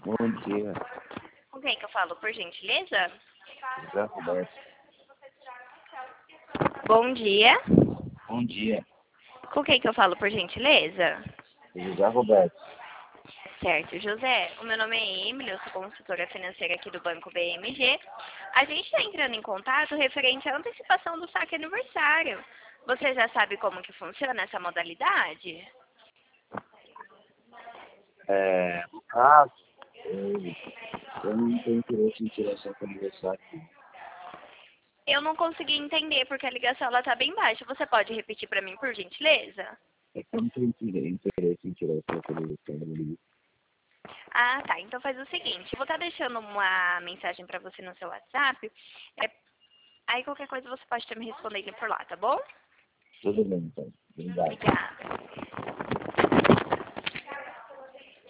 Bom dia, Com quem que eu falo, por gentileza? José Roberto. Bom dia. Bom dia, Com quem que eu falo, por gentileza? José Roberto. Certo, José. O meu nome é Emily, eu sou consultora financeira aqui do Banco BMG. A gente está entrando em contato referente à antecipação do saque aniversário. Você já sabe como que funciona essa modalidade? No caso, eu não tenho interesse em tirar essa aniversário. Eu não consegui entender porque a ligação está bem baixa. Você pode repetir para mim, por gentileza? É que eu não tenho interesse em tirar essa aniversário. Ah, tá. Então faz o seguinte, eu vou estar deixando uma mensagem para você no seu WhatsApp. Aí qualquer coisa você pode estar me respondendo por lá, tá bom? Tudo bem, então. Obrigado. Obrigada.